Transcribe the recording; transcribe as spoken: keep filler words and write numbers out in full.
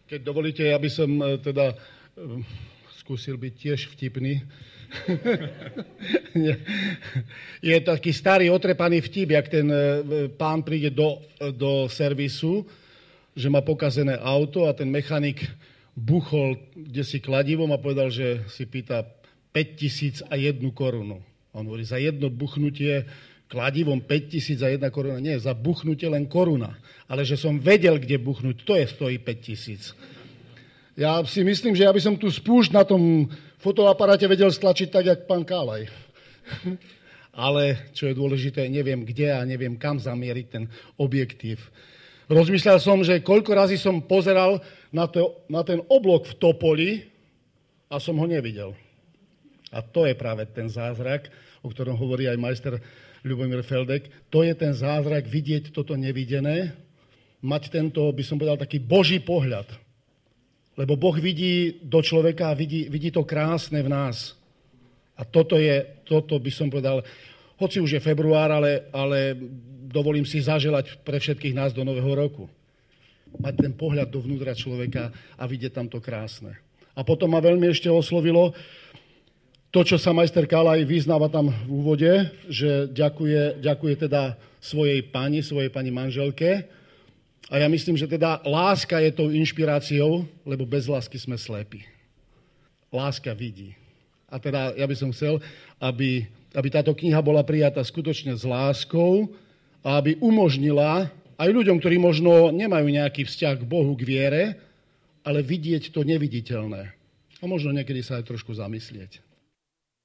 Keď dovolíte, ja by som teda skúsil byť tiež vtipný. Je taký starý otrepaný vtip, jak ten pán príde do, do servisu, že má pokazené auto a ten mechanik buchol kdesi kladivom a povedal, že si pýta päť tisíc a jednu korunu. On hovorí, za jedno buchnutie kladivom päť tisíc a jedna koruna. Nie, za buchnutie len koruna. Ale že som vedel, kde buchnúť, to je stojí päť tisíc. Ja si myslím, že ja by som tu spúšť na tom fotoaparáte vedel stlačiť tak, jak pán Kálaj. Ale, čo je dôležité, neviem kde a neviem kam zamieriť ten objektív. Rozmýšľal som, že koľko razy som pozeral na, to, na ten oblok v Topoli a som ho nevidel. A to je práve ten zázrak, o ktorom hovorí aj majster Ľubomír Feldek. To je ten zázrak, vidieť toto nevidené, mať tento, by som povedal, taký boží pohľad. Lebo Boh vidí do človeka a vidí, vidí to krásne v nás. A toto je, toto by som povedal, hoci už je február, ale, ale dovolím si zaželať pre všetkých nás do nového roku. Mať ten pohľad dovnútra človeka a vidieť tam to krásne. A potom ma veľmi ešte oslovilo to, čo sa majster Kálaj vyznáva tam v úvode, že ďakuje, ďakuje teda svojej pani, svojej pani manželke. A ja myslím, že teda láska je tou inšpiráciou, lebo bez lásky sme slepí. Láska vidí. A teda ja by som chcel, aby, aby táto kniha bola prijatá skutočne s láskou a aby umožnila aj ľuďom, ktorí možno nemajú nejaký vzťah k Bohu, k viere, ale vidieť to neviditeľné. A možno niekedy sa aj trošku zamyslieť.